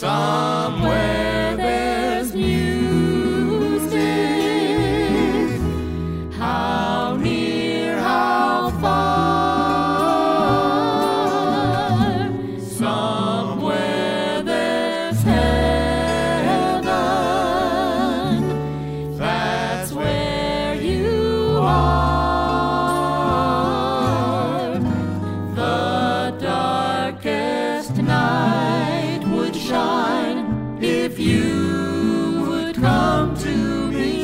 Somewhere there's music. How near, how far. Somewhere there's heaven. That's where you are. The darkest night would shine if you would come to me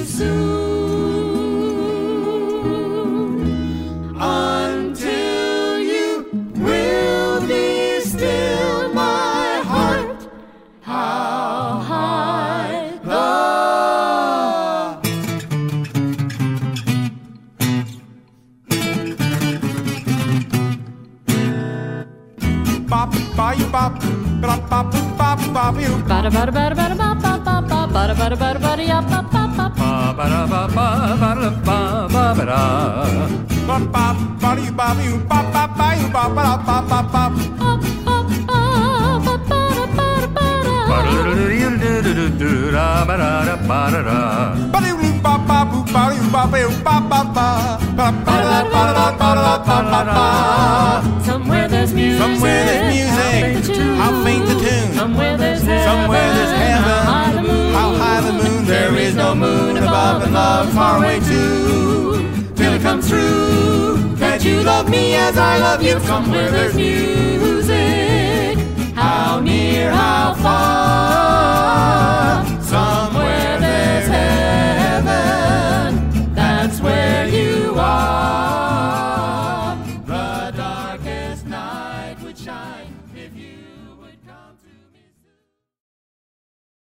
soon. Until you will be still, my heart, how high the bop ba you bop bop bop bop bop you bada bada bada bada ba ba ba ba bada bada bada bada ya ba ba ba ba ba ba ba ba ba ba ba bop bop ba you bop you bop bop ba you bop ba ba ba ba Somewhere there's music, I'll faint the tune. Somewhere there's heaven, how high the moon. There is no moon above and love far away too. Till it comes through that you love me as I love you. Somewhere there's music.